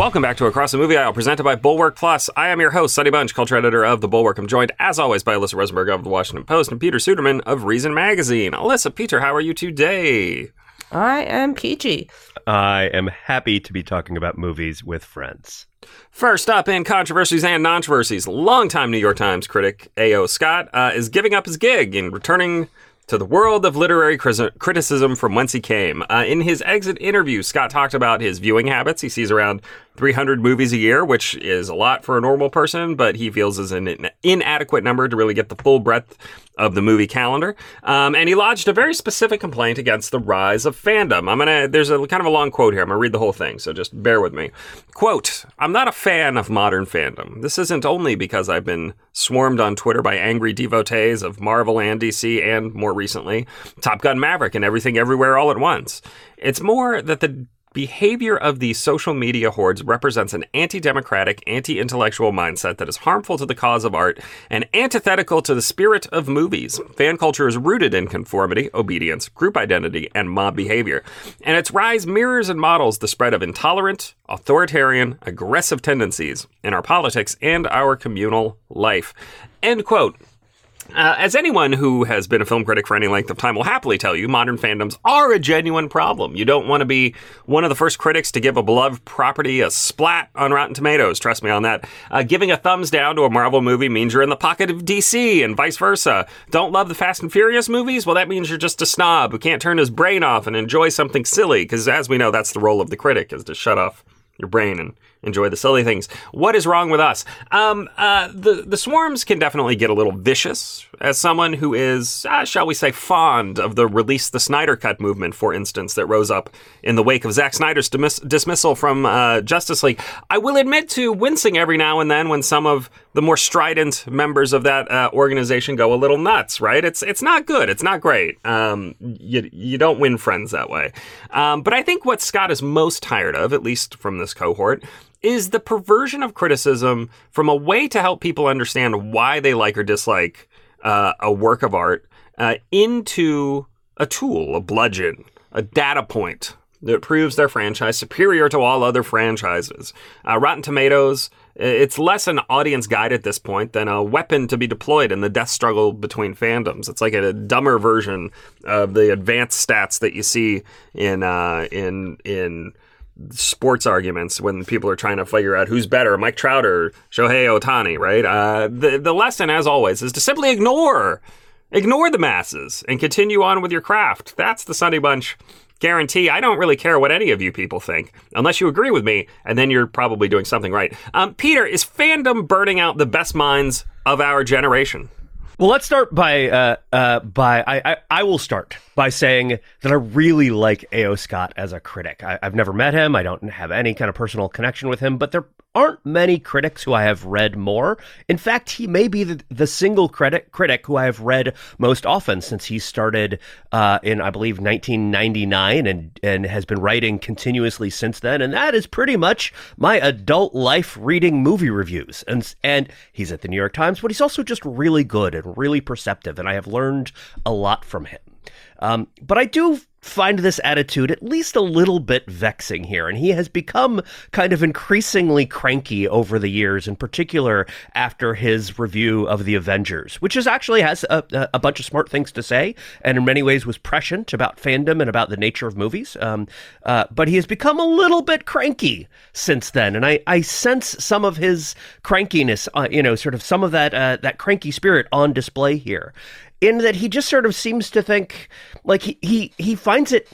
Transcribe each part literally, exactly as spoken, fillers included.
Welcome back to Across the Movie Aisle, presented by Bulwark Plus. I am your host, Sonny Bunch, culture editor of The Bulwark. I'm joined, as always, by Alyssa Rosenberg of The Washington Post and Peter Suderman of Reason Magazine. Alyssa, Peter, how are you today? I am peachy. I am happy to be talking about movies with friends. First up in controversies and controversies, longtime New York Times critic A O. Scott uh, is giving up his gig and returning to the world of literary criticism from whence he came. Uh, in his exit interview, Scott talked about his viewing habits. He sees around three hundred movies a year, which is a lot for a normal person, but he feels is an inadequate number to really get the full breadth of the movie calendar. Um, and he lodged a very specific complaint against the rise of fandom. I'm gonna, there's a kind of a long quote here. I'm gonna read the whole thing, so just bear with me. Quote, "I'm not a fan of modern fandom. This isn't only because I've been swarmed on Twitter by angry devotees of Marvel and D C and, more recently, Top Gun Maverick and Everything Everywhere All at Once. It's more that the behavior of these social media hordes represents an anti-democratic, anti-intellectual mindset that is harmful to the cause of art and antithetical to the spirit of movies. Fan culture is rooted in conformity, obedience, group identity, and mob behavior. And its rise mirrors and models the spread of intolerant, authoritarian, aggressive tendencies in our politics and our communal life." End quote. Uh, as anyone who has been a film critic for any length of time will happily tell you, modern fandoms are a genuine problem. You don't want to be one of the first critics to give a beloved property a splat on Rotten Tomatoes. Trust me on that. Uh, giving a thumbs down to a Marvel movie means you're in the pocket of D C and vice versa. Don't love the Fast and Furious movies? Well, that means you're just a snob who can't turn his brain off and enjoy something silly, because as we know, that's the role of the critic, is to shut off your brain and enjoy the silly things. What is wrong with us? Um, uh, the, the swarms can definitely get a little vicious. As someone who is, uh, shall we say, fond of the Release the Snyder Cut movement, for instance, that rose up in the wake of Zack Snyder's dismiss- dismissal from uh, Justice League, I will admit to wincing every now and then when some of the more strident members of that uh, organization go a little nuts, right? It's it's not good. It's not great. Um, you, you don't win friends that way. Um, but I think what Scott is most tired of, at least from this cohort, is the perversion of criticism from a way to help people understand why they like or dislike uh, a work of art uh, into a tool, a bludgeon, a data point that proves their franchise superior to all other franchises. Uh, Rotten Tomatoes, it's less an audience guide at this point than a weapon to be deployed in the death struggle between fandoms. It's like a dumber version of the advanced stats that you see in uh, in in sports arguments when people are trying to figure out who's better, Mike Trout or Shohei Ohtani, right? Uh, the, the lesson, as always, is to simply ignore, ignore the masses and continue on with your craft. That's the Sunday Bunch guarantee. I don't really care what any of you people think, unless you agree with me, and then you're probably doing something right. Um, Peter, is fandom burning out the best minds of our generation? Well, let's start by, uh, uh, by I, I, I will start by saying that I really like A O. Scott as a critic. I, I've never met him. I don't have any kind of personal connection with him, but there aren't many critics who I have read more. In fact, he may be the, the single critic critic who I have read most often since he started uh, in, I believe, nineteen ninety-nine and, and has been writing continuously since then. And that is pretty much my adult life reading movie reviews. And, and he's at the New York Times, but he's also just really good and really perceptive. And I have learned a lot from him. Um, but I do find this attitude at least a little bit vexing here, and he has become kind of increasingly cranky over the years, in particular after his review of The Avengers, which is actually has a, a bunch of smart things to say, and in many ways was prescient about fandom and about the nature of movies. Um, uh, but he has become a little bit cranky since then, and I, I sense some of his crankiness, uh, you know, sort of some of that uh, that cranky spirit on display here, in that he just sort of seems to think, like, he he, he finds it,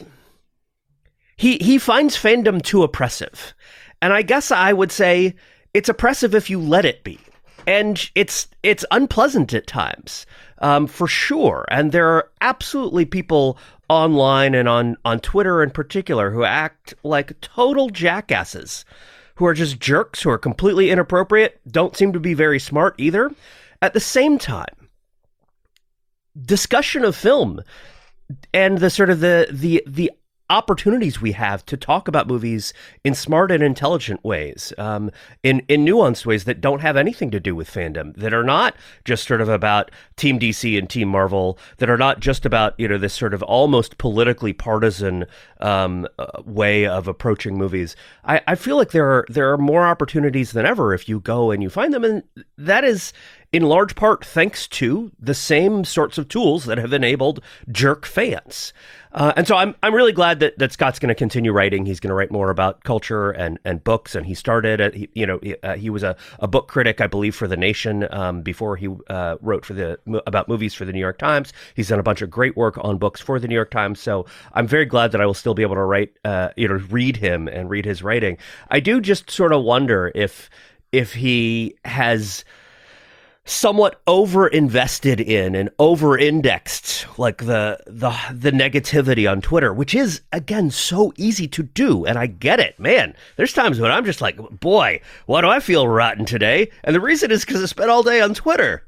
he he finds fandom too oppressive. And I guess I would say it's oppressive if you let it be. And it's it's unpleasant at times, um, for sure. And there are absolutely people online and on, on Twitter in particular who act like total jackasses, who are just jerks, who are completely inappropriate, don't seem to be very smart either. At the same time, discussion of film and the sort of the the the opportunities we have to talk about movies in smart and intelligent ways, um, in, in nuanced ways that don't have anything to do with fandom, that are not just sort of about Team D C and Team Marvel, that are not just about, you know, this sort of almost politically partisan um, uh, way of approaching movies. I, I feel like there are there are more opportunities than ever if you go and you find them, and that is in large part thanks to the same sorts of tools that have enabled jerk fans. Uh, and so I'm I'm really glad that, that Scott's going to continue writing. He's going to write more about culture and, and books. And he started at, he, you know, he, uh, he was a, a book critic, I believe, for The Nation um, before he uh, wrote for the about movies for the New York Times. He's done a bunch of great work on books for the New York Times. So I'm very glad that I will still be able to write, uh, you know, read him and read his writing. I do just sort of wonder if if he has somewhat over-invested in and over-indexed like the the the negativity on Twitter, which is, again, so easy to do. And I get it, man. There's times when I'm just like, boy, why do I feel rotten today? And the reason is because I spent all day on Twitter.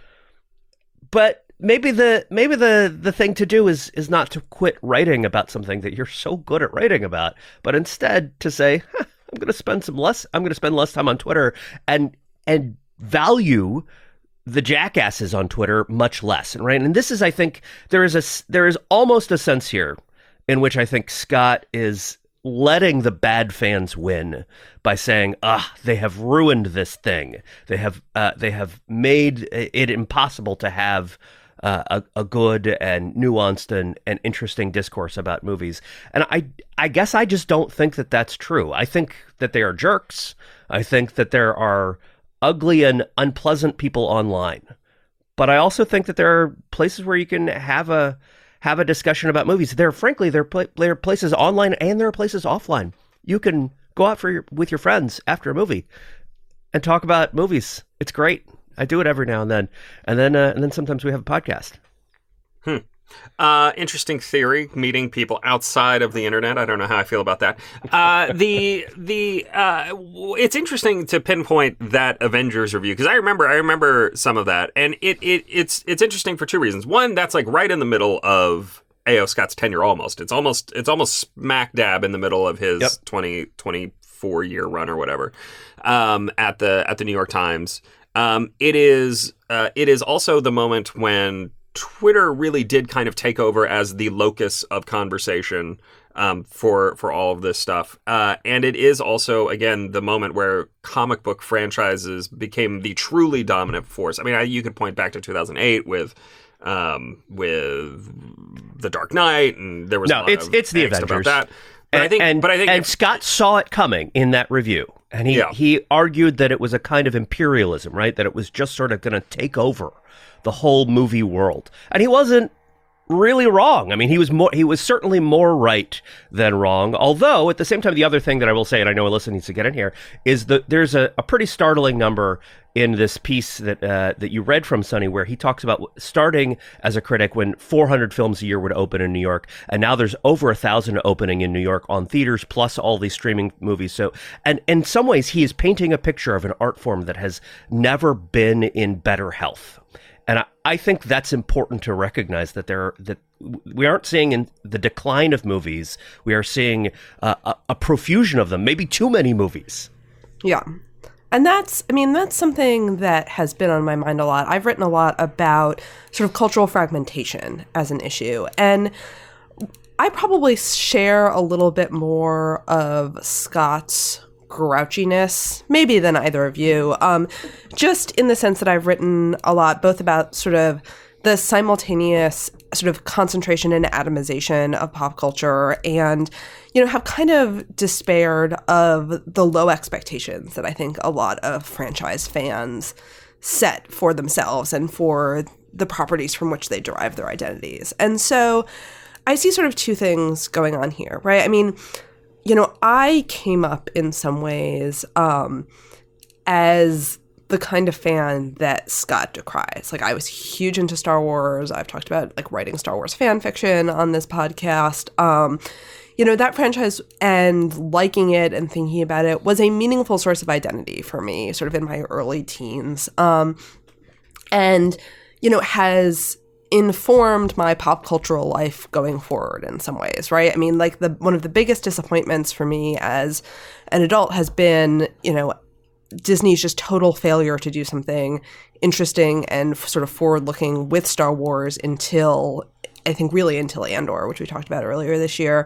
But maybe the maybe the the thing to do is is not to quit writing about something that you're so good at writing about, but instead to say, huh, I'm going to spend some less I'm going to spend less time on Twitter and and value the jackasses on Twitter much less. And right, and this is, I think, there is a there is almost a sense here in which I think Scott is letting the bad fans win by saying, ah, they have ruined this thing. They have uh, they have made it impossible to have uh, a, a good and nuanced and, and interesting discourse about movies. And I I guess I just don't think that that's true. I think that they are jerks. I think that there are ugly and unpleasant people online. But I also think that there are places where you can have a have a discussion about movies. There, frankly, there are, pl- there are places online and there are places offline. You can go out for your, with your friends after a movie and talk about movies. It's great. I do it every now and then. And then uh, and then sometimes we have a podcast. Hmm. Uh, interesting theory, meeting people outside of the internet. I don't know how I feel about that. Uh, the the uh, it's interesting to pinpoint that Avengers review because I remember I remember some of that, and it, it it's it's interesting for two reasons. One, that's like right in the middle of A O. Scott's tenure almost. It's almost it's almost smack dab in the middle of his yep. twenty, twenty-four year run or whatever um, at the at the New York Times. Um, it is uh, it is also the moment when Twitter really did kind of take over as the locus of conversation um, for for all of this stuff. Uh, and it is also, again, the moment where comic book franchises became the truly dominant force. I mean, I, you could point back to two thousand eight with um, with The Dark Knight, and there was no, a lot it's, of it's the angst Avengers. about that. But and, I think, and, but I think and if, Scott saw it coming in that review. And he, yeah. he argued that it was a kind of imperialism, right? That it was just sort of going to take over the whole movie world. And he wasn't really wrong. I mean, he was more, he was certainly more right than wrong. Although, at the same time, the other thing that I will say, and I know Alyssa needs to get in here, is that there's a, a pretty startling number in this piece that uh, that you read from Sonny, where he talks about starting as a critic when four hundred films a year would open in New York, and now there's over a thousand opening in New York on theaters, plus all these streaming movies. So, and in some ways, he is painting a picture of an art form that has never been in better health. And I, I think that's important to recognize that there that we aren't seeing in the decline of movies. We are seeing uh, a, a profusion of them, maybe too many movies. Yeah. And that's, I mean, that's something that has been on my mind a lot. I've written a lot about sort of cultural fragmentation as an issue. And I probably share a little bit more of Scott's grouchiness, maybe than either of you, um, just in the sense that I've written a lot, both about sort of the simultaneous sort of concentration and atomization of pop culture and, you know, have kind of despaired of the low expectations that I think a lot of franchise fans set for themselves and for the properties from which they derive their identities. And so I see sort of two things going on here, right? I mean, you know, I came up in some ways um, as the kind of fan that Scott decries. Like, I was huge into Star Wars. I've talked about, like, writing Star Wars fan fiction on this podcast. Um, you know, that franchise and liking it and thinking about it was a meaningful source of identity for me, sort of in my early teens. Um, and, you know, has informed my pop cultural life going forward in some ways, right? I mean, like the one of the biggest disappointments for me as an adult has been, you know, Disney's just total failure to do something interesting and sort of forward-looking with Star Wars until, I think, really until Andor, which we talked about earlier this year.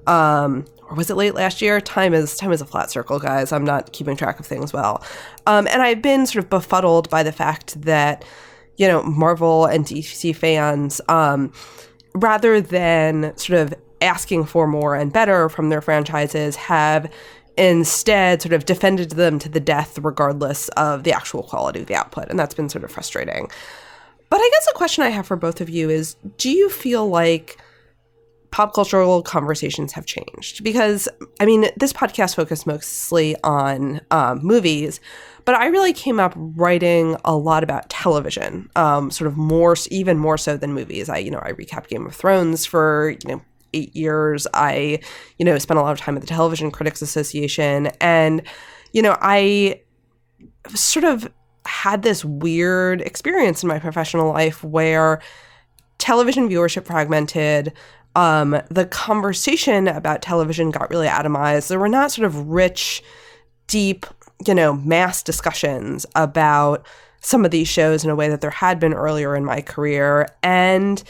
Um, or was it late last year? Time is time is a flat circle, guys. I'm not keeping track of things well. Um, and I've been sort of befuddled by the fact that, you know, Marvel and D C fans, um, rather than sort of asking for more and better from their franchises, have instead sort of defended them to the death regardless of the actual quality of the output. And that's been sort of frustrating. But I guess a question I have for both of you is, do you feel like pop cultural conversations have changed? Because, I mean, this podcast focused mostly on um, movies, but I really came up writing a lot about television, um, sort of more, even more so than movies. I, you know, I recapped Game of Thrones for, you know, eight years. I, you know, spent a lot of time at the Television Critics Association. And, you know, I sort of had this weird experience in my professional life where television viewership fragmented. Um, the conversation about television got really atomized. There were not sort of rich, deep, you know, mass discussions about some of these shows in a way that there had been earlier in my career. And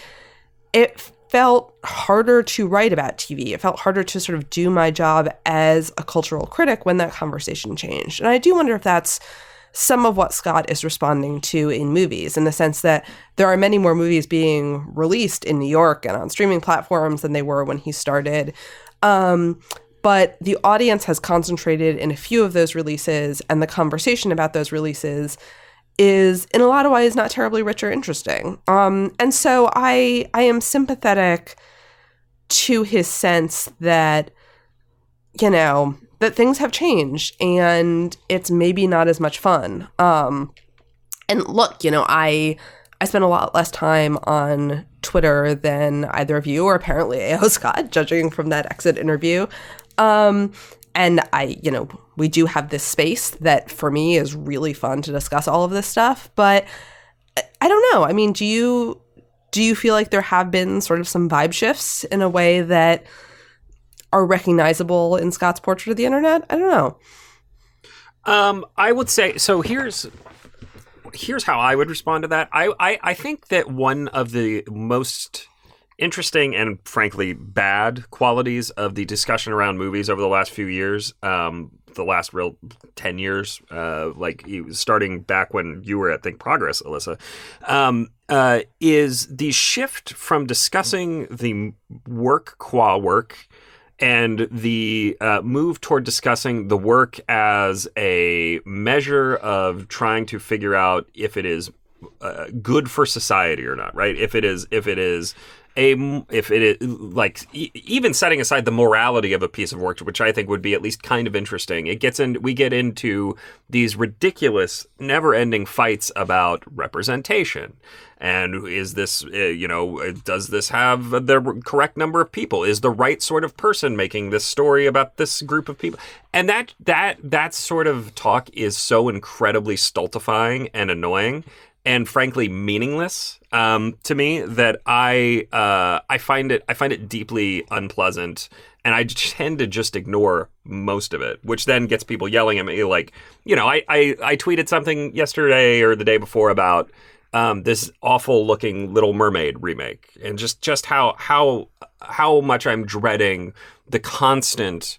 it felt harder to write about T V. It felt harder to sort of do my job as a cultural critic when that conversation changed. And I do wonder if that's some of what Scott is responding to in movies, in the sense that there are many more movies being released in New York and on streaming platforms than they were when he started. Um, but the audience has concentrated in a few of those releases, and the conversation about those releases is in a lot of ways not terribly rich or interesting. Um, and so I I am sympathetic to his sense that, you know, that things have changed and it's maybe not as much fun. Um, and look, you know, I I spend a lot less time on Twitter than either of you, or apparently A O. Scott, judging from that exit interview. Um, and I, you know, we do have this space that for me is really fun to discuss all of this stuff. But I don't know. I mean, do you do you feel like there have been sort of some vibe shifts in a way that are recognizable in Scott's portrait of the internet? I don't know. Um, I would say, so here's here's how I would respond to that. I, I, I think that one of the most interesting and frankly bad qualities of the discussion around movies over the last few years, um, the last real ten years, uh, like starting back when you were at Think Progress, Alyssa, um, uh, is the shift from discussing the work qua work and the uh, move toward discussing the work as a measure of trying to figure out if it is uh, good for society or not, right? If it is, if it is a, if it is like e- even setting aside the morality of a piece of work, which I think would be at least kind of interesting. It gets in, we get into these ridiculous, never-ending fights about representation. And is this, uh, you know, does this have the correct number of people? Is the right sort of person making this story about this group of people? And that that that sort of talk is so incredibly stultifying and annoying, and frankly meaningless um, to me that I uh, I find it I find it deeply unpleasant, and I tend to just ignore most of it, which then gets people yelling at me. Like, you know, I I, I tweeted something yesterday or the day before about Um, this awful looking Little Mermaid remake, and just, just how how how much I'm dreading the constant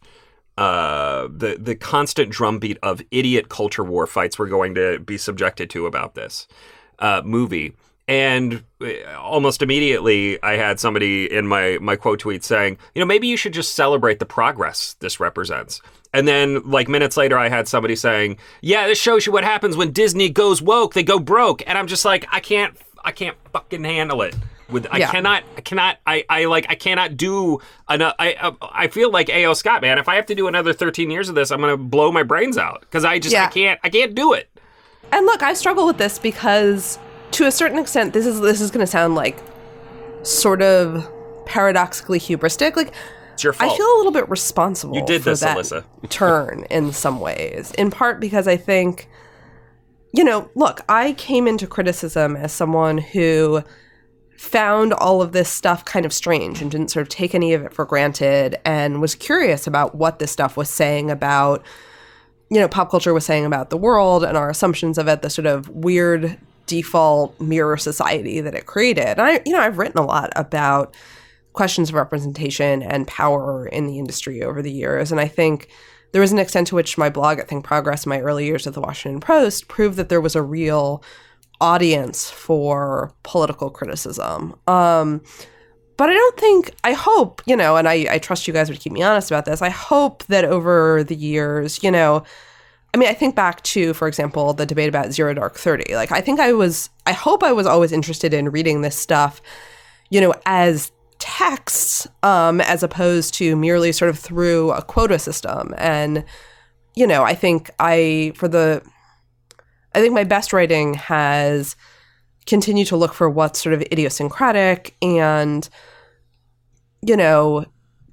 uh, the the constant drumbeat of idiot culture war fights we're going to be subjected to about this uh, movie. And almost immediately, I had somebody in my my quote tweet saying, you know, maybe you should just celebrate the progress this represents. And then, like, minutes later, I had somebody saying, yeah, this shows you what happens when Disney goes woke. They go broke. And I'm just like, I can't, I can't fucking handle it. With I yeah. cannot, I cannot, I, I like, I cannot do enough. I, I feel like A O. Scott, man. If I have to do another thirteen years of this, I'm going to blow my brains out because I just, yeah. I can't, I can't do it. And look, I struggle with this because, to a certain extent, this is this is going to sound like sort of paradoxically hubristic. Like, it's your fault. I feel a little bit responsible you did for this, that Alyssa. turn in some ways, in part because I think, you know, look, I came into criticism as someone who found all of this stuff kind of strange and didn't sort of take any of it for granted and was curious about what this stuff was saying about, you know, pop culture was saying about the world and our assumptions of it, the sort of weird default mirror society that it created. And I, you know, I've written a lot about questions of representation and power in the industry over the years. And I think there was an extent to which my blog at Think Progress in my early years at the Washington Post proved that there was a real audience for political criticism. Um, but I don't think, I hope, you know, and I, I trust you guys would keep me honest about this. I hope that over the years, you know, I mean, I think back to, for example, the debate about Zero Dark Thirty. Like, I think I was, I hope I was always interested in reading this stuff, you know, as texts, um, as opposed to merely sort of through a quota system. And, you know, I think I, for the, I think my best writing has continued to look for what's sort of idiosyncratic and, you know,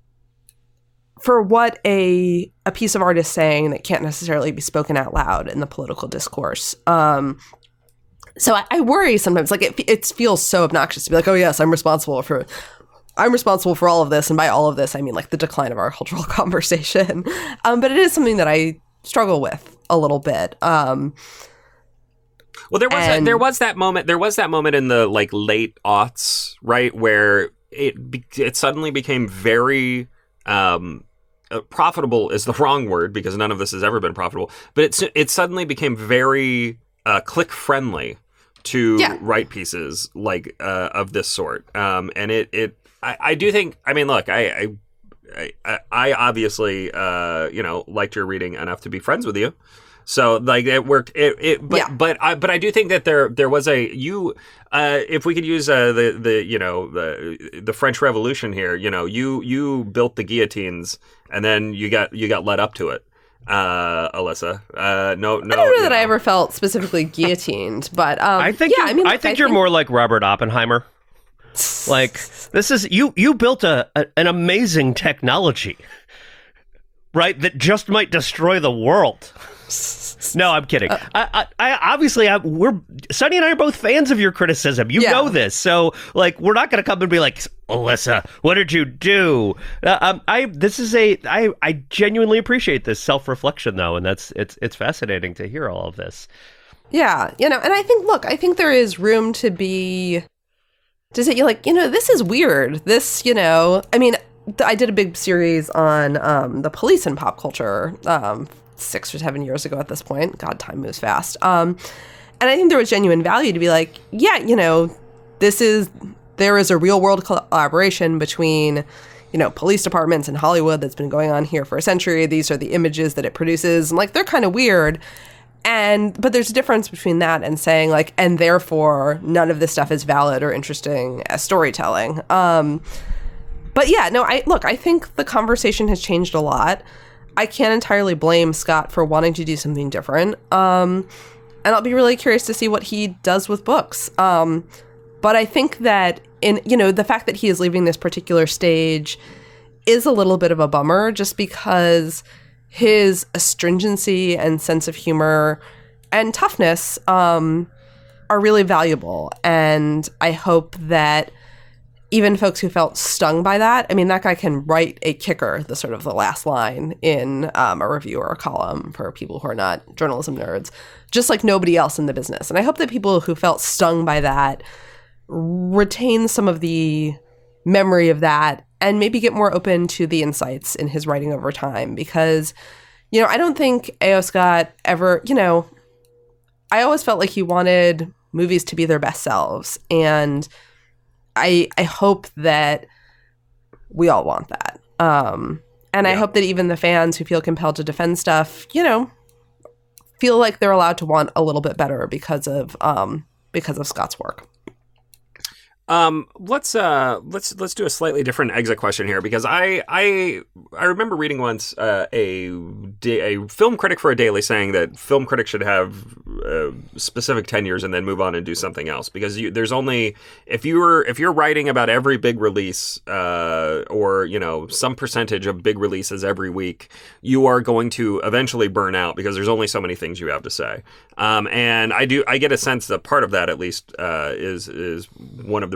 for what a a piece of art is saying that can't necessarily be spoken out loud in the political discourse. Um, so I, I worry sometimes, like it, it feels so obnoxious to be like, oh yes, I'm responsible for, I'm responsible for all of this. And by all of this, I mean like the decline of our cultural conversation. Um, but it is something that I struggle with a little bit. Um, Well, there was and, a, there was that moment. There was that moment in the like late aughts, right, where it be, it suddenly became very um, uh, profitable. Is the wrong word because none of this has ever been profitable. But it it suddenly became very uh, click friendly to yeah. write pieces like uh, of this sort. Um, and it it I, I do think. I mean, look, I I I, I obviously uh, you know liked your reading enough to be friends with you. So like it worked. It, it but yeah. but I but I do think that there there was a you uh, if we could use uh, the the you know the the French Revolution here. You know you you built the guillotines and then you got you got led up to it, uh, Alyssa. Uh, no no. I don't know you that know. I ever felt specifically guillotined, but um, I think yeah. you're, I mean, I look, think I you're think, more like Robert Oppenheimer. Like this is you you built a, a an amazing technology, right? That just might destroy the world. No, I'm kidding. Uh, I, I, I obviously, I, we're Sunny and I are both fans of your criticism. You yeah. know this, so like, we're not going to come and be like, Alyssa, what did you do? Uh, um, I this is a I, I genuinely appreciate this self reflection though, and that's it's it's fascinating to hear all of this. Yeah, you know, and I think, look, I think there is room to be to say, you like, you know, this is weird. This, you know, I mean, I did a big series on um, the police in pop culture. Um, six or seven years ago at this point. God, time moves fast. Um, and I think there was genuine value to be like, yeah, you know, this is, there is a real world collaboration between, you know, police departments in Hollywood that's been going on here for a century. These are the images that it produces. And like, they're kind of weird. And, but there's a difference between that and saying like, and therefore none of this stuff is valid or interesting as storytelling. Um, but yeah, no, I, look, I think the conversation has changed a lot. I can't entirely blame Scott for wanting to do something different. Um, and I'll be really curious to see what he does with books. Um, but I think that in, you know, the fact that he is leaving this particular stage is a little bit of a bummer just because his astringency and sense of humor and toughness um, are really valuable. And I hope that even folks who felt stung by that, I mean, that guy can write a kicker, the sort of the last line in um, a review or a column for people who are not journalism nerds, just like nobody else in the business. And I hope that people who felt stung by that retain some of the memory of that and maybe get more open to the insights in his writing over time. Because, you know, I don't think A O. Scott ever, you know, I always felt like he wanted movies to be their best selves. And I I hope that we all want that. Um, and yeah. I hope that even the fans who feel compelled to defend stuff, you know, feel like they're allowed to want a little bit better because of um, because of Scott's work. Um, let's uh, let's let's do a slightly different exit question here because I I I remember reading once uh, a a film critic for a daily saying that film critics should have uh, specific tenures and then move on and do something else because you, there's only if you're if you're writing about every big release uh, or you know some percentage of big releases every week, you are going to eventually burn out because there's only so many things you have to say. Um, and I do I get a sense that part of that at least uh, is is one of the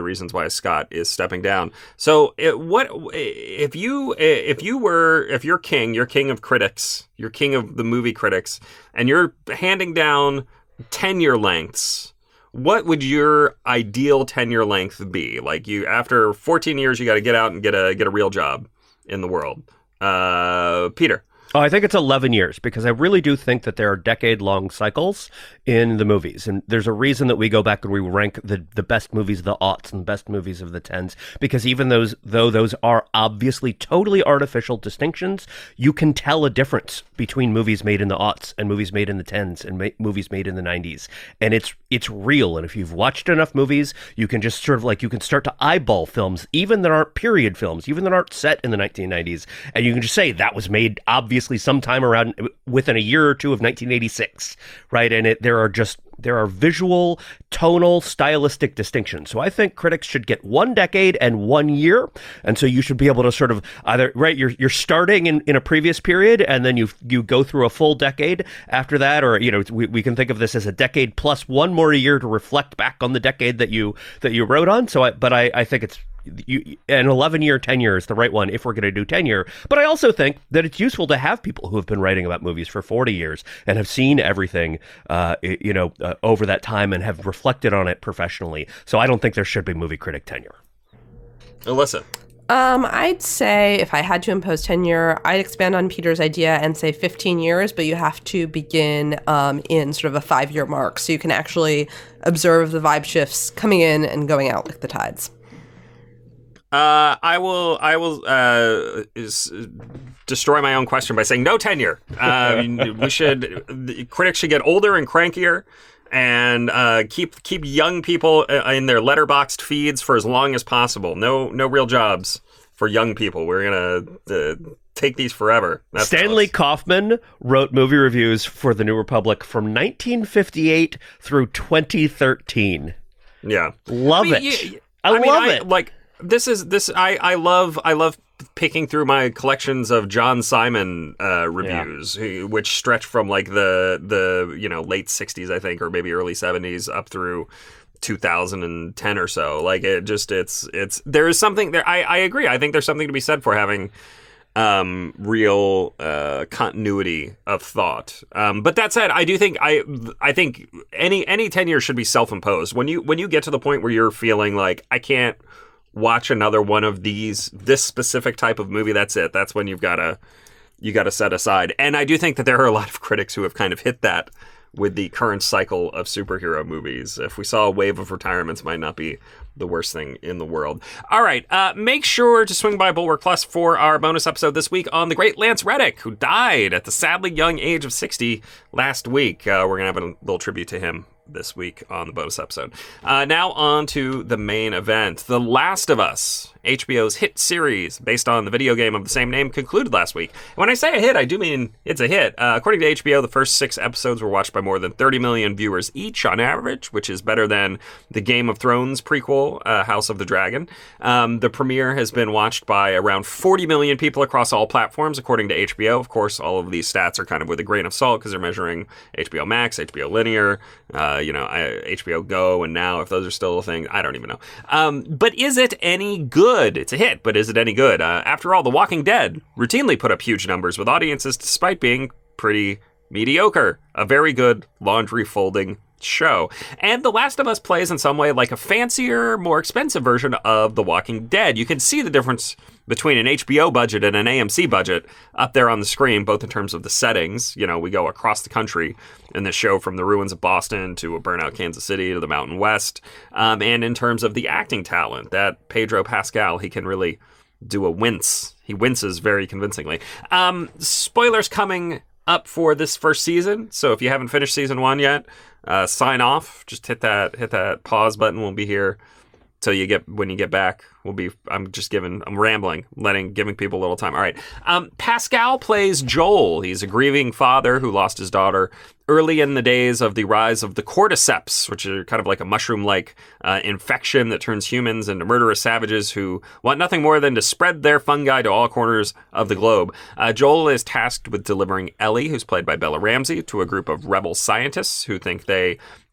reasons why Scott is stepping down. So, it, what if you if you were if you're king, you're king of critics, you're king of the movie critics, and you're handing down tenure lengths? What would your ideal tenure length be? Like, you after fourteen years, you got to get out and get a get a real job in the world. Uh, Peter. Oh, I think it's eleven years, because I really do think that there are decade-long cycles in the movies. And there's a reason that we go back and we rank the, the best movies of the aughts and the best movies of the tens, because even those, though those are obviously totally artificial distinctions, you can tell a difference between movies made in the aughts and movies made in the tens and ma- movies made in the nineties. And it's it's real. And if you've watched enough movies, you can just sort of like, you can start to eyeball films, even that aren't period films, even that aren't set in the nineteen nineties. And you can just say, that was made obviously sometime around within a year or two of nineteen eighty-six, right? And it, there are just there are visual, tonal, stylistic distinctions. So I think critics should get one decade and one year, and so you should be able to sort of either right you're you're starting in, in a previous period, and then you you go through a full decade after that, or you know we, we can think of this as a decade plus one more year to reflect back on the decade that you that you wrote on. So I but I, I think it's. You, an eleven-year tenure is the right one if we're going to do tenure. But I also think that it's useful to have people who have been writing about movies for forty years and have seen everything, uh, you know, uh, over that time and have reflected on it professionally. So I don't think there should be movie critic tenure. Alyssa. Um, I'd say if I had to impose tenure, I'd expand on Peter's idea and say fifteen years, but you have to begin um, in sort of a five-year mark so you can actually observe the vibe shifts coming in and going out like the tides. Uh, I will. I will uh, is, destroy my own question by saying no tenure. Uh, we should. The critics should get older and crankier, and uh, keep keep young people in their letterboxed feeds for as long as possible. No no real jobs for young people. We're gonna uh, take these forever. That's Stanley Kaufman wrote movie reviews for The New Republic from nineteen fifty-eight through twenty thirteen. Yeah, love I mean, it. You, I, I mean, love I, it. Like. This is this I, I love I love picking through my collections of John Simon uh, reviews, yeah. which stretch from like the the you know late sixties I think, or maybe early seventies up through two thousand ten or so. Like it just it's it's there is something there. I, I agree. I think there's something to be said for having um, real uh, continuity of thought. Um, but that said, I do think I I think any any tenure should be self-imposed. When you when you get to the point where you're feeling like I can't watch another one of these, this specific type of movie, that's it. That's when you've got to, you got to set aside. And I do think that there are a lot of critics who have kind of hit that with the current cycle of superhero movies. If we saw a wave of retirements, might not be the worst thing in the world. All right, uh, make sure to swing by Bulwark Plus for our bonus episode this week on the great Lance Reddick, who died at the sadly young age of sixty last week. Uh, we're going to have a little tribute to him this week on the bonus episode. Uh, now on to the main event. The Last of Us, H B O's hit series based on the video game of the same name, concluded last week. When I say a hit, I do mean it's a hit. Uh, according to H B O, the first six episodes were watched by more than thirty million viewers each on average, which is better than the Game of Thrones prequel, uh, House of the Dragon. Um, the premiere has been watched by around forty million people across all platforms, according to H B O. Of course, all of these stats are kind of with a grain of salt because they're measuring H B O Max, H B O Linear, uh, you know, H B O Go, and Now, if those are still a thing. I don't even know. Um, but is it any good? It's a hit, but is it any good? Uh, after all, The Walking Dead routinely put up huge numbers with audiences despite being pretty mediocre. A very good laundry folding show. And The Last of Us plays in some way like a fancier, more expensive version of The Walking Dead. You can see the difference between an H B O budget and an A M C budget up there on the screen, both in terms of the settings. You know, we go across the country in this show, from the ruins of Boston to a burnout Kansas City to the Mountain West. Um, and in terms of the acting talent, that Pedro Pascal, he can really do a wince. He winces very convincingly. Um, spoilers coming up for this first season. So if you haven't finished season one yet, uh, sign off. Just hit that hit that pause button. We'll be here till you get when you get back. We'll be. I'm just giving. I'm rambling, letting giving people a little time. All right. Um, Pascal plays Joel. He's a grieving father who lost his daughter early in the days of the rise of the cordyceps, which are kind of like a mushroom-like uh, infection that turns humans into murderous savages who want nothing more than to spread their fungi to all corners of the globe. Uh, Joel is tasked with delivering Ellie, who's played by Bella Ramsey, to a group of rebel scientists who think they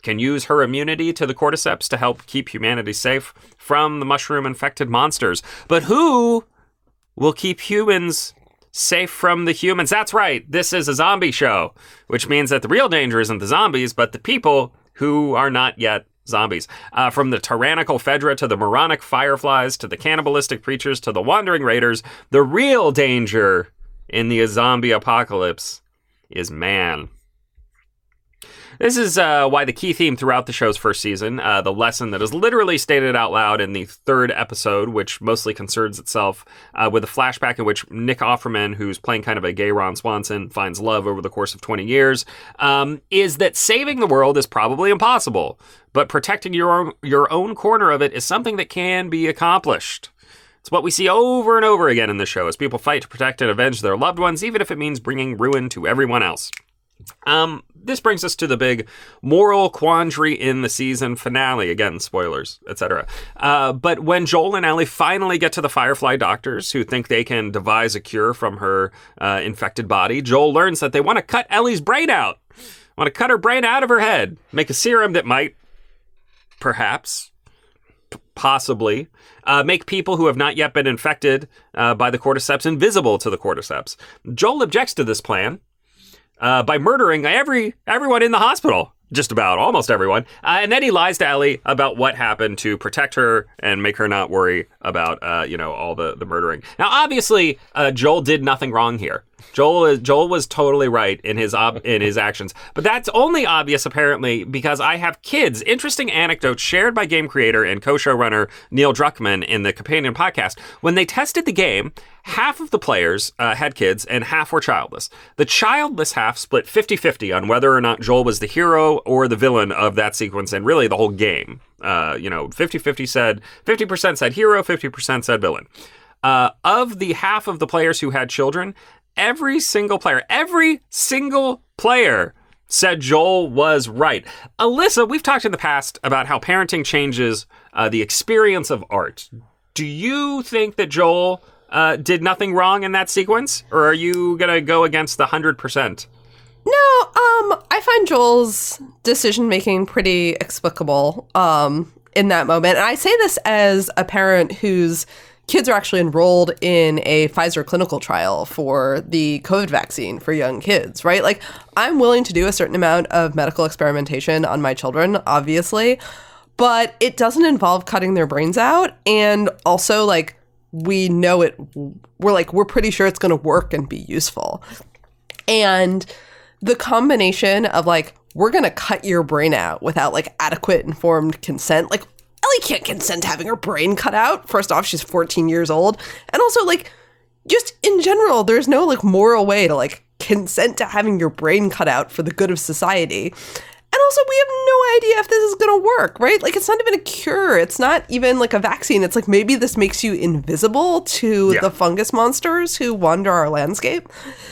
can use her immunity to the cordyceps to help keep humanity safe from the mushroom-infected monsters. But who will keep humans safe from the humans? That's right, this is a zombie show, which means that the real danger isn't the zombies, but the people who are not yet zombies. Uh, from the tyrannical Fedra to the moronic fireflies to the cannibalistic preachers to the wandering raiders, the real danger in the zombie apocalypse is man. This is uh, why the key theme throughout the show's first season, uh, the lesson that is literally stated out loud in the third episode, which mostly concerns itself uh, with a flashback in which Nick Offerman, who's playing kind of a gay Ron Swanson, finds love over the course of twenty years, um, is that saving the world is probably impossible, but protecting your own, your own corner of it is something that can be accomplished. It's what we see over and over again in the show as people fight to protect and avenge their loved ones, even if it means bringing ruin to everyone else. Um, this brings us to the big moral quandary in the season finale. Again, spoilers, et cetera. Uh, but when Joel and Ellie finally get to the Firefly doctors who think they can devise a cure from her uh, infected body, Joel learns that they want to cut Ellie's brain out. Want to cut her brain out of her head. Make a serum that might, perhaps, p- possibly, uh, make people who have not yet been infected uh, by the cordyceps invisible to the cordyceps. Joel objects to this plan. Uh, by murdering every everyone in the hospital, just about, almost everyone. Uh, and then he lies to Ellie about what happened to protect her and make her not worry about, uh, you know, all the, the murdering. Now, obviously, uh, Joel did nothing wrong here. Joel is, Joel was totally right in his ob- in his actions. But that's only obvious, apparently, because I have kids. Interesting anecdote shared by game creator and co-showrunner Neil Druckmann in the Companion podcast. When they tested the game, half of the players uh, had kids and half were childless. The childless half split fifty-fifty on whether or not Joel was the hero or the villain of that sequence and really the whole game. Uh, you know, fifty-fifty said, fifty percent said hero, fifty percent said villain. Uh, of the half of the players who had children, every single player, every single player said Joel was right. Alyssa, we've talked in the past about how parenting changes uh, the experience of art. Do you think that Joel uh, did nothing wrong in that sequence? Or are you going to go against the one hundred percent? No, um, I find Joel's decision-making pretty explicable um, in that moment. And I say this as a parent whose kids are actually enrolled in a Pfizer clinical trial for the COVID vaccine for young kids, right? Like, I'm willing to do a certain amount of medical experimentation on my children, obviously, but it doesn't involve cutting their brains out. And also, like, we know it, we're like, we're pretty sure it's going to work and be useful. And the combination of, like, we're going to cut your brain out without, like, adequate informed consent, like, Ellie can't consent to having her brain cut out. First off, she's fourteen years old. And also, like, just in general, there's no, like, moral way to, like, consent to having your brain cut out for the good of society. And also, we have no idea if this is going to work, right? Like, it's not even a cure. It's not even, like, a vaccine. It's like, maybe this makes you invisible to yeah. the fungus monsters who wander our landscape.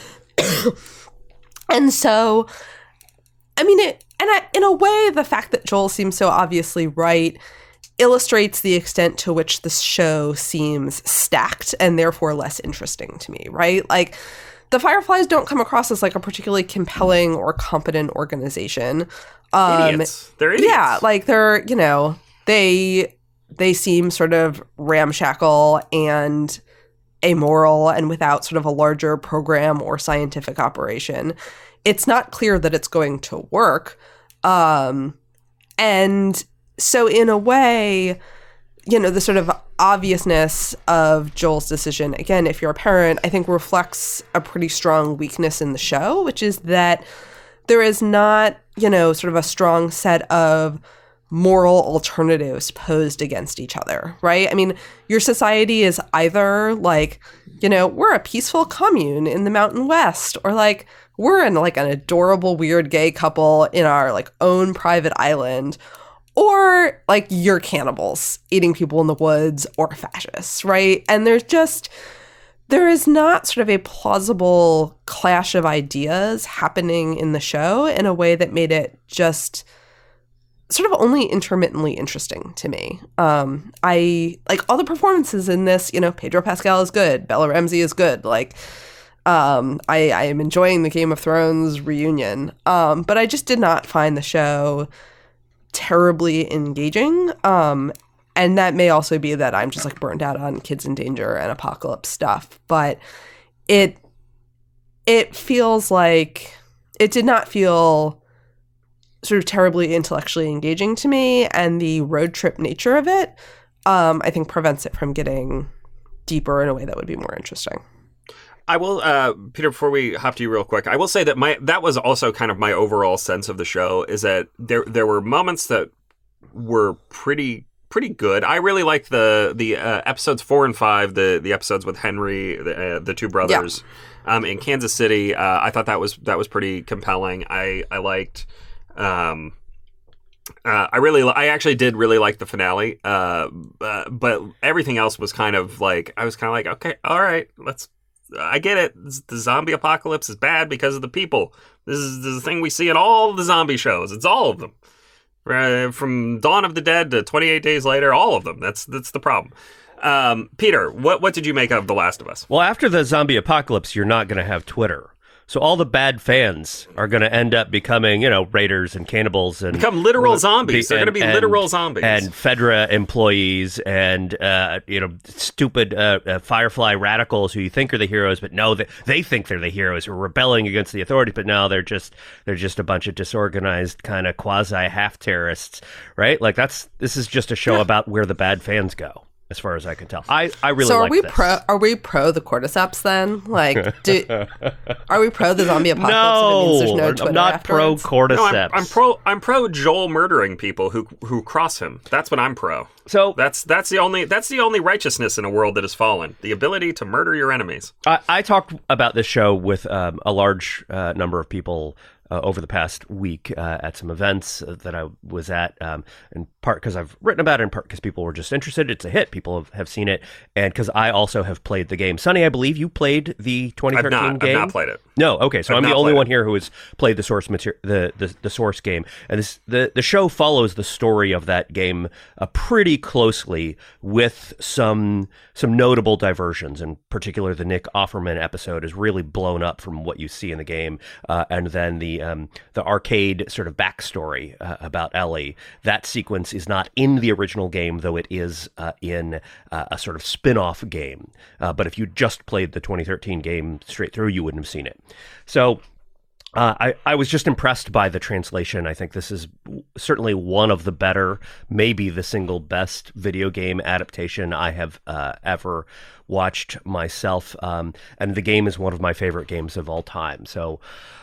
And so, I mean, it, and I, in a way, the fact that Joel seems so obviously right illustrates the extent to which this show seems stacked and therefore less interesting to me, right? Like, the Fireflies don't come across as, like, a particularly compelling or competent organization. Um, idiots. They're idiots. Yeah, like, they're, you know, they they seem sort of ramshackle and amoral and without sort of a larger program or scientific operation. It's not clear that it's going to work. Um, and so in a way, you know, the sort of obviousness of Joel's decision, again, if you're a parent, I think reflects a pretty strong weakness in the show, which is that there is not, you know, sort of a strong set of moral alternatives posed against each other, right? I mean, your society is either like, you know, we're a peaceful commune in the Mountain West, or like, we're in like an adorable, weird gay couple in our like own private island, or like you're cannibals eating people in the woods or fascists, right? And there's just, there is not sort of a plausible clash of ideas happening in the show in a way that made it just sort of only intermittently interesting to me. Um, I like all the performances in this, you know, Pedro Pascal is good. Bella Ramsey is good. Like, um, I, I am enjoying the Game of Thrones reunion. Um, but I just did not find the show terribly engaging. Um, and that may also be that I'm just like burned out on Kids in Danger and Apocalypse stuff. But it it feels like it did not feel sort of terribly intellectually engaging to me, and the road trip nature of it, um, I think prevents it from getting deeper in a way that would be more interesting. I will, uh, Peter, before we hop to you real quick, I will say that my that was also kind of my overall sense of the show, is that there there were moments that were pretty pretty good. I really liked the the uh, episodes four and five, the the episodes with Henry, the, uh, the two brothers, yeah. um, in Kansas City. Uh, I thought that was that was pretty compelling. I I liked. Um, Uh, I really, I actually did really like the finale, uh, uh, but everything else was kind of like, I was kind of like, okay, all right, let's, I get it. The zombie apocalypse is bad because of the people. This is, this is the thing we see in all the zombie shows. It's all of them. Uh, from Dawn of the Dead to twenty-eight Days Later, all of them. That's that's the problem. Um, Peter, what, what did you make of The Last of Us? Well, after the zombie apocalypse, you're not going to have Twitter. So all the bad fans are going to end up becoming, you know, raiders and cannibals and become literal zombies. They're going to be and, literal zombies and Fedra employees and uh, you know, stupid uh, uh, Firefly radicals who you think are the heroes, but no, they, they think they're the heroes who are rebelling against the authorities. But no, they're just they're just a bunch of disorganized kind of quasi half terrorists, right? Like that's this is just a show yeah. about where the bad fans go. As far as I can tell, I, I really so are like we this. pro are we pro the cordyceps then? Like, do, are we pro the zombie apocalypse? No, it means there's no Twitter I'm not afterwards? pro cordyceps. No, I'm, I'm pro. I'm pro Joel murdering people who who cross him. That's what I'm pro. So that's that's the only that's the only righteousness in a world that has fallen: the ability to murder your enemies. I, I talked about this show with um, a large uh, number of people. Uh, over the past week uh, at some events that I was at, um, in part because I've written about it, in part because people were just interested. It's a hit. People have, have seen it. And because I also have played the game. Sonny, I believe you played the twenty thirteen I've not, game? I've not played it. No, okay. So I've I'm the only it. one here who has played the source material, the, the the source game. And this the, the show follows the story of that game uh, pretty closely with some some notable diversions. In particular, the Nick Offerman episode is really blown up from what you see in the game. Uh, and then the um, the arcade sort of backstory uh, about Ellie. That sequence is not in the original game, though it is uh, in uh, a sort of spin-off game. Uh, but if you just played the twenty thirteen game straight through, you wouldn't have seen it. So uh, I, I was just impressed by the translation. I think this is certainly one of the better, maybe the single best video game adaptation I have uh, ever watched myself. Um, and the game is one of my favorite games of all time. So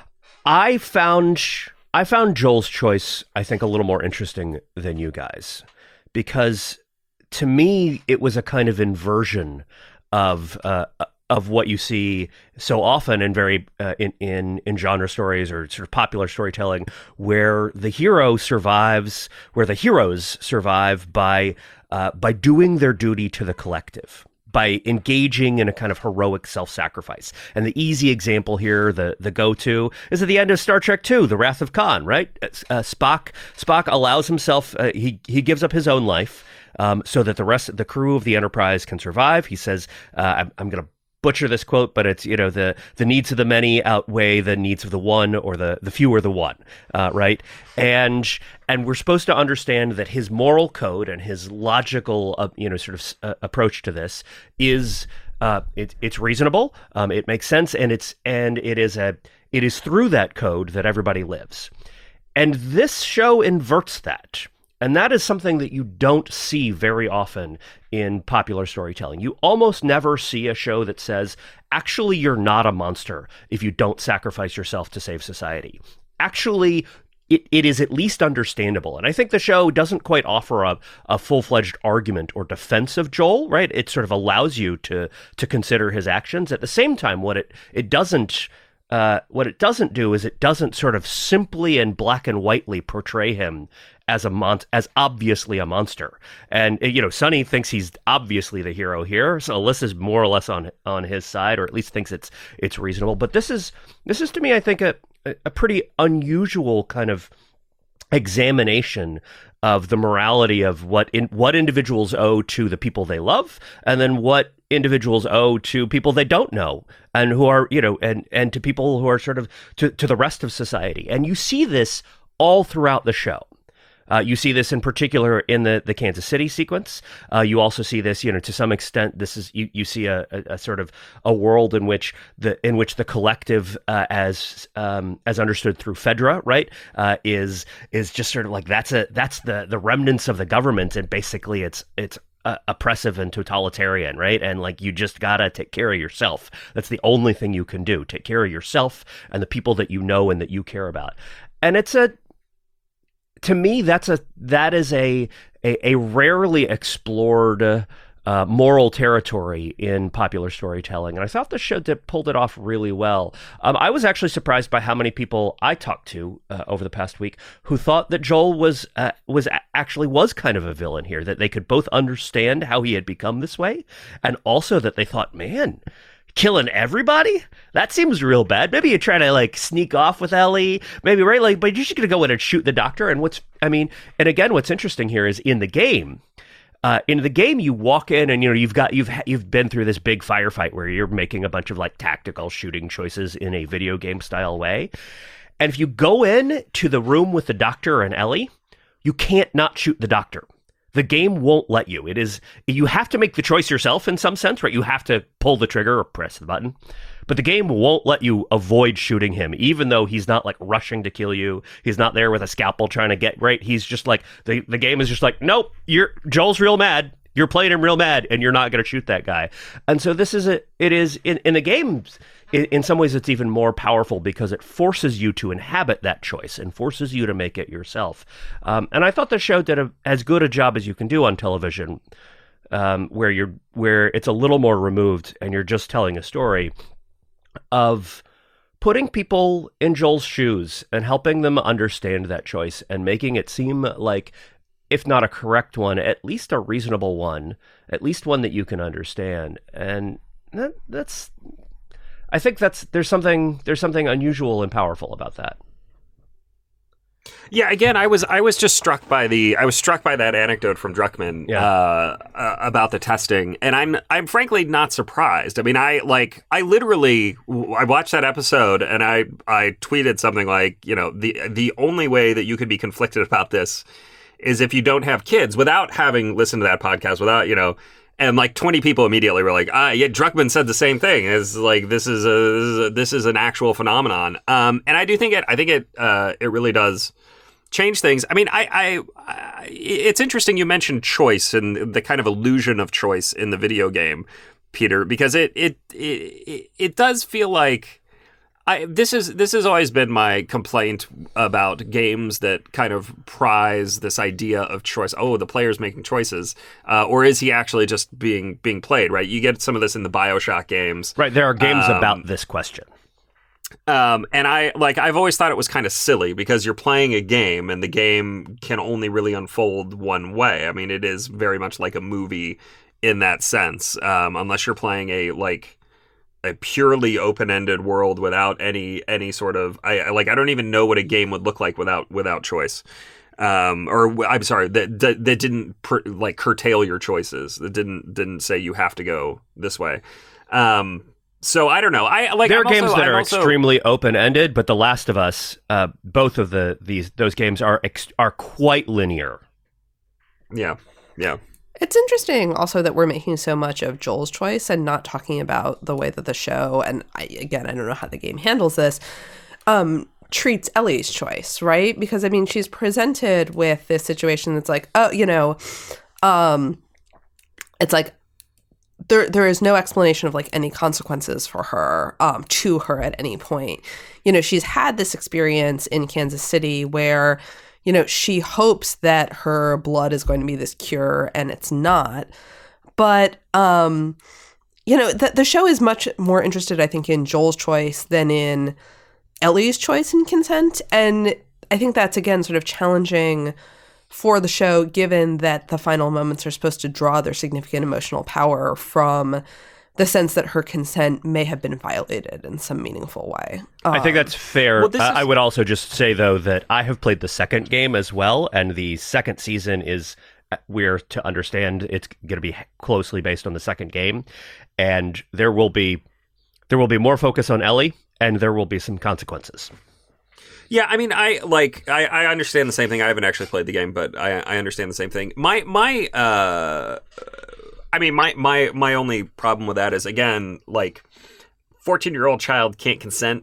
I found I found Joel's choice, I think, a little more interesting than you guys, because to me it was a kind of inversion of uh, of what you see so often in very uh, in, in in genre stories or sort of popular storytelling, where the hero survives, where the heroes survive by uh, by doing their duty to the collective, by engaging in a kind of heroic self-sacrifice. And the easy example here, the the go-to, is at the end of Star Trek two, The Wrath of Khan, right? Uh, Spock Spock allows himself, uh, he he gives up his own life um, so that the rest of the crew of the Enterprise can survive. He says, uh, I'm, I'm going to butcher this quote, but it's, you know, the the needs of the many outweigh the needs of the one, or the the few are the one, uh, right? And and we're supposed to understand that his moral code and his logical, uh, you know, sort of uh, approach to this is uh, it, it's reasonable, um, it makes sense, and it's and it is a it is through that code that everybody lives, and this show inverts that. And that is something that you don't see very often in popular storytelling. You almost never see a show that says, actually, you're not a monster if you don't sacrifice yourself to save society. Actually, it, it is at least understandable. And I think the show doesn't quite offer a, a full-fledged argument or defense of Joel, right? It sort of allows you to to consider his actions. At the same time, what it, it doesn't... Uh, what it doesn't do is it doesn't sort of simply and black and whitely portray him as a mon- as obviously a monster. And, you know, Sonny thinks he's obviously the hero here, so Alyssa's more or less on on his side, or at least thinks it's it's reasonable. But this is this is to me, I think, a a pretty unusual kind of examination of the morality of what in, what individuals owe to the people they love, and then what individuals owe to people they don't know, and who are, you know, and and to people who are sort of to, to the rest of society. And you see this all throughout the show. Uh, you see this in particular in the, the Kansas City sequence. Uh, you also see this, you know, to some extent. This is you, you see a, a, a sort of a world in which the in which the collective, uh, as um, as understood through Fedra, right, uh, is is just sort of like that's a that's the the remnants of the government, and basically it's it's. Uh, oppressive and totalitarian, right? And like you just gotta take care of yourself. That's the only thing you can do. Take care of yourself and the people that you know and that you care about. And it's a, to me, that's a that is a a, a rarely explored uh, uh, moral territory in popular storytelling. And I thought the show did, pulled it off really well. Um, I was actually surprised by how many people I talked to uh, over the past week who thought that Joel was uh, was actually was kind of a villain here, that they could both understand how he had become this way, and also that they thought, man, killing everybody? That seems real bad. Maybe you try to like sneak off with Ellie, maybe, right? Like, but you're just gonna go in and shoot the doctor. And what's, I mean, and again, what's interesting here is in the game. Uh, in the game, you walk in and you know you've got you've you've been through this big firefight where you're making a bunch of like tactical shooting choices in a video game style way, and if you go in to the room with the doctor and Ellie, you can't not shoot the doctor. The game won't let you. It is you have to make the choice yourself in some sense, right? You have to pull the trigger or press the button. But the game won't let you avoid shooting him, even though he's not like rushing to kill you. He's not there with a scalpel trying to get right. He's just like the the game is just like, nope, you're Joel's real mad. You're playing him real mad, and you're not going to shoot that guy. And so this is a it is in in the games. In, in some ways, it's even more powerful because it forces you to inhabit that choice and forces you to make it yourself. Um, and I thought the show did a, as good a job as you can do on television, um, where you're where it's a little more removed and you're just telling a story of putting people in Joel's shoes and helping them understand that choice and making it seem like, if not a correct one, at least a reasonable one, at least one that you can understand. And that, that's, I think that's, there's something, there's something unusual and powerful about that. Yeah, again, I was I was just struck by the I was struck by that anecdote from Druckmann yeah. uh, uh, about the testing, and I'm I'm frankly not surprised. I mean, I like I literally I watched that episode and I I tweeted something like, you know, the the only way that you could be conflicted about this is if you don't have kids, without having listened to that podcast, without, you know. And like twenty people immediately were like, ah, yeah, Druckmann said the same thing. It's like, this is a, this is, a, this is an actual phenomenon. Um, and I do think it, I think it, uh, it really does change things. I mean, I, I, I, it's interesting you mentioned choice and the kind of illusion of choice in the video game, Peter, because it, it, it, it does feel like, I, this is this has always been my complaint about games that kind of prize this idea of choice. Oh, the player's making choices, uh, or is he actually just being being played? Right? You get some of this in the BioShock games. Right. There are games um, about this question. Um, and I like I've always thought it was kind of silly because you're playing a game and the game can only really unfold one way. I mean, it is very much like a movie in that sense, um, unless you're playing a like. a purely open-ended world without any any sort of I like I don't even know what a game would look like without without choice, um, or I'm sorry that that, that didn't per, like curtail your choices. That didn't didn't say you have to go this way. Um, so I don't know. I like there are I'm games also, that I'm are also, extremely open-ended, but The Last of Us, uh, both of the these those games are ex- are quite linear. Yeah, yeah. It's interesting also that we're making so much of Joel's choice and not talking about the way that the show, and I, again, I don't know how the game handles this, um, treats Ellie's choice, right? Because, I mean, she's presented with this situation that's like, oh, you know, um, it's like there there is no explanation of, like, any consequences for her, um, to her at any point. You know, she's had this experience in Kansas City where, you know, she hopes that her blood is going to be this cure, and it's not. But, um, you know, the, the show is much more interested, I think, in Joel's choice than in Ellie's choice in consent. And I think that's, again, sort of challenging for the show, given that the final moments are supposed to draw their significant emotional power from the sense that her consent may have been violated in some meaningful way. Um, I think that's fair. well, this uh, is- I would also just say, though, that I have played the second game as well, and the second season is, we're to understand, it's going to be closely based on the second game, and there will be there will be more focus on Ellie, and there will be some consequences. Yeah, I mean, I like, I, I understand the same thing. I haven't actually played the game, but I, I understand the same thing. My, my, uh, I mean, my, my, my only problem with that is, again, like, fourteen-year-old child can't consent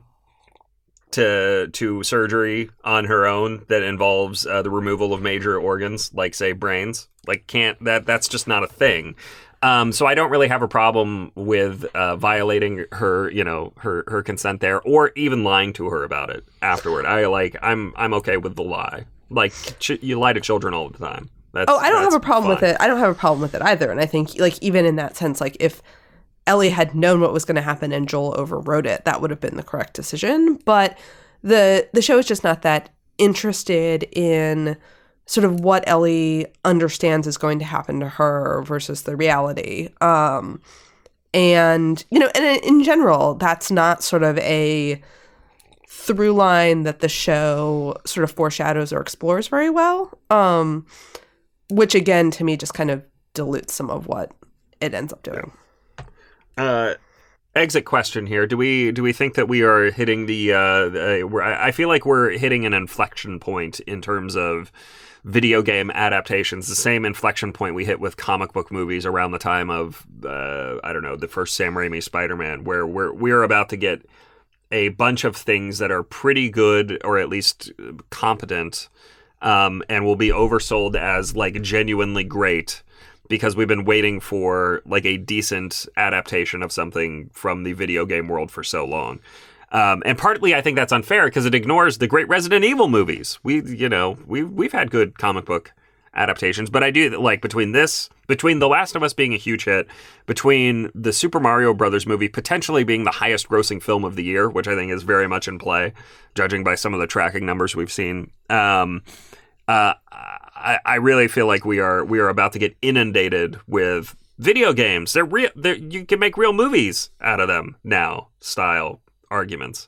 to to surgery on her own that involves uh, the removal of major organs, like, say, brains. Like, can't, that that's just not a thing. Um, so I don't really have a problem with uh, violating her, you know, her, her consent there, or even lying to her about it afterward. I like, I'm I'm okay with the lie. Like, ch- you lie to children all the time. That's, oh, I don't have a problem fine. with it. I don't have a problem with it either. And I think, like, even in that sense, like, if Ellie had known what was going to happen and Joel overrode it, that would have been the correct decision. But the the show is just not that interested in sort of what Ellie understands is going to happen to her versus the reality. Um, and, you know, and in general, that's not sort of a through line that the show sort of foreshadows or explores very well, um, which, again, to me, just kind of dilutes some of what it ends up doing. Uh, exit question here. Do we do we think that we are hitting the, uh, the we're, I feel like we're hitting an inflection point in terms of video game adaptations, the same inflection point we hit with comic book movies around the time of, uh, I don't know, the first Sam Raimi Spider-Man, where we're, we're about to get a bunch of things that are pretty good, or at least competent, um, and will be oversold as, like, genuinely great, because we've been waiting for, like, a decent adaptation of something from the video game world for so long. Um, and partly I think that's unfair because it ignores the great Resident Evil movies. We, you know, we we've had good comic book adaptations, but I do like between this, between The Last of Us being a huge hit, between the Super Mario Brothers movie potentially being the highest grossing film of the year, which I think is very much in play, judging by some of the tracking numbers we've seen. Um, uh, I, I really feel like we are we are about to get inundated with video games. They're real. They're, you can make real movies out of them now. Style arguments.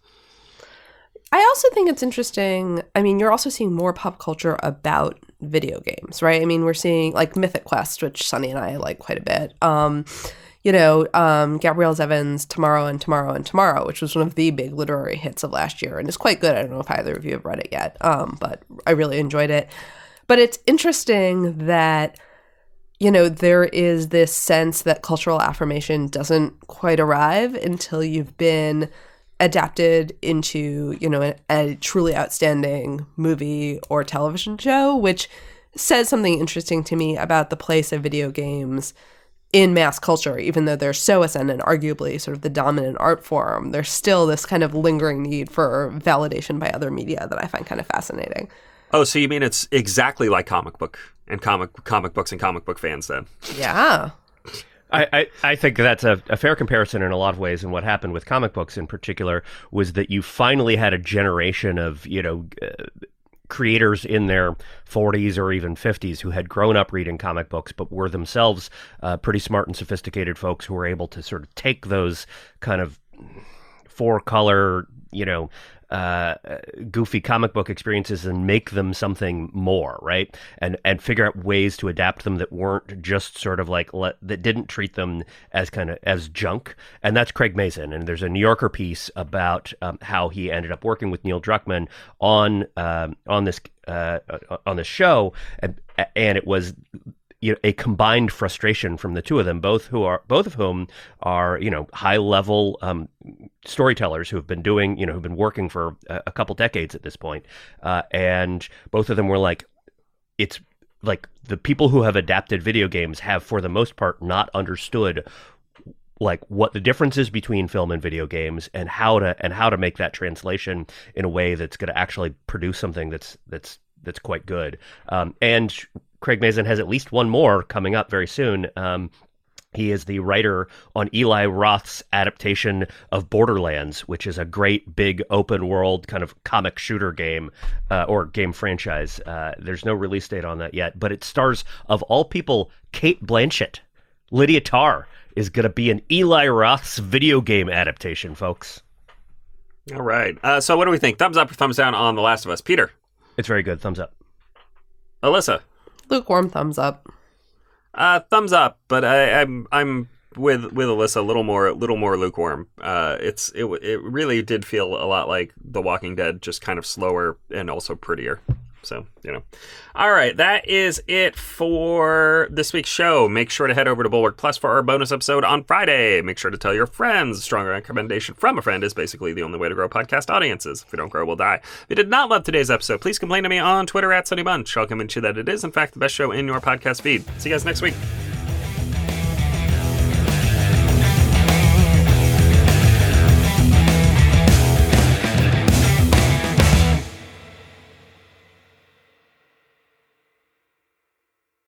I also think it's interesting. I mean, you're also seeing more pop culture about video games, right? I mean, we're seeing like Mythic Quest, which Sunny and I like quite a bit. Um, you know, um, Gabrielle Zevins' Tomorrow and Tomorrow and Tomorrow, which was one of the big literary hits of last year and is quite good. I don't know if either of you have read it yet, um, but I really enjoyed it. But it's interesting that, you know, there is this sense that cultural affirmation doesn't quite arrive until you've been adapted into, you know, a, a truly outstanding movie or television show, which says something interesting to me about the place of video games in mass culture. Even though they're so ascendant, arguably sort of the dominant art form, there's still this kind of lingering need for validation by other media that I find kind of fascinating. Oh, so you mean it's exactly like comic book and comic comic books and comic book fans then? Yeah. I, I, I think that's a, a fair comparison in a lot of ways. And what happened with comic books in particular was that you finally had a generation of, you know, uh, creators in their forties or even fifties who had grown up reading comic books, but were themselves uh, pretty smart and sophisticated folks who were able to sort of take those kind of four color, you know, uh, goofy comic book experiences and make them something more, right? And and figure out ways to adapt them that weren't just sort of like, let, that didn't treat them as kind of as junk. And that's Craig Mazin. And there's a New Yorker piece about um, how he ended up working with Neil Druckmann on um, on this uh, on this show, and and it was, you know, a combined frustration from the two of them, both who are both of whom are, you know, high level um, storytellers who have been doing, you know, who've been working for a, a couple decades at this point. Uh, and both of them were like, it's like the people who have adapted video games have, for the most part, not understood like what the difference is between film and video games and how to and how to make that translation in a way that's going to actually produce something that's that's that's quite good. Um, and Craig Mazin has at least one more coming up very soon. Um, he is the writer on Eli Roth's adaptation of Borderlands, which is a great big open world kind of comic shooter game uh, or game franchise. Uh, there's no release date on that yet, but it stars, of all people, Cate Blanchett. Lydia Tarr is going to be an Eli Roth's video game adaptation, folks. All right. Uh, so what do we think? Thumbs up or thumbs down on The Last of Us? Peter? It's very good. Thumbs up. Alyssa? Lukewarm thumbs up. Uh, thumbs up, but I, I'm I'm with with Alyssa a little more, little more lukewarm. Uh, it's it it really did feel a lot like The Walking Dead, just kind of slower and also prettier. So, you know. All right, that is it for this week's show. Make sure to head over to Bulwark Plus for our bonus episode on Friday. Make sure to tell your friends. Strong recommendation from a friend is basically the only way to grow podcast audiences. If we don't grow, we'll die. If you did not love today's episode, please complain to me on Twitter at Sunny Bunch. I'll convince you that it is, in fact, the best show in your podcast feed. See you guys next week.